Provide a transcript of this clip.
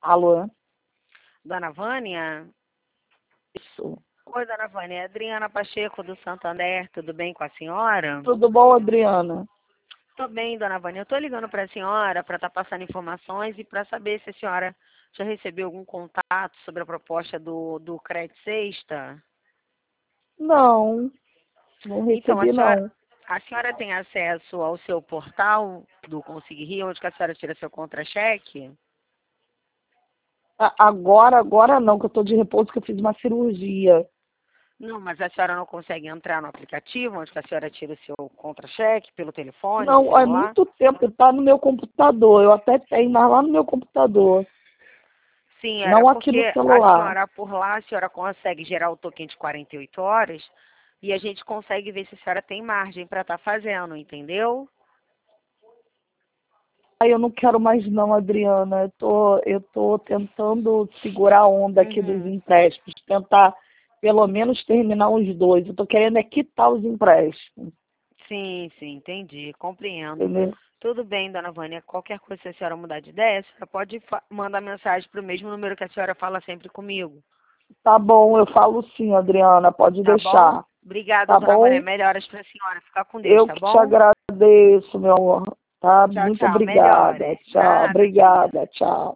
Alô? Dona Vânia? Isso. Oi, Dona Vânia. É Adriana Pacheco, do Santander. Tudo bem com a senhora? Tudo bom, Adriana? Tô bem, Dona Vânia. Eu tô ligando para a senhora para estar passando informações e para saber se a senhora já recebeu algum contato sobre a proposta do Crédito Sexta. Não, não Então, recebi não. a senhora tem acesso ao seu portal do Consegui Rio, onde que a senhora tira seu contra-cheque? Agora não, que eu tô de repouso, que eu fiz uma cirurgia. Não, mas a senhora não consegue entrar no aplicativo, onde que a senhora tira o seu contra-cheque pelo telefone, Não, é celular? muito tempo, tá no meu computador. Eu até tenho, mas lá no meu computador. Sim, era Não aqui porque no a celular. senhora, por lá, a senhora consegue gerar o token de 48 horas e a gente consegue ver se a senhora tem margem para estar fazendo, entendeu? Aí eu não quero mais não, Adriana. Eu tô tentando segurar a onda aqui dos Uhum. empréstimos, tentar pelo menos terminar os dois. Eu tô querendo é quitar os empréstimos, Sim, sim, entendi, compreendo. entendeu? Tudo bem, dona Vânia. Qualquer coisa, se a senhora mudar de ideia, a senhora pode mandar mensagem para o mesmo número que a senhora fala sempre comigo. Tá bom, eu falo sim, Adriana, pode Tá bom? deixar. Obrigada, Tá dona Vânia. bom? Melhoras para a senhora. Ficar com Deus, Eu tá que te bom? agradeço, meu amor. Tá? Tchau, Muito tchau. obrigada. Melhoras. Tchau. Nada, que isso. Obrigada. Tchau.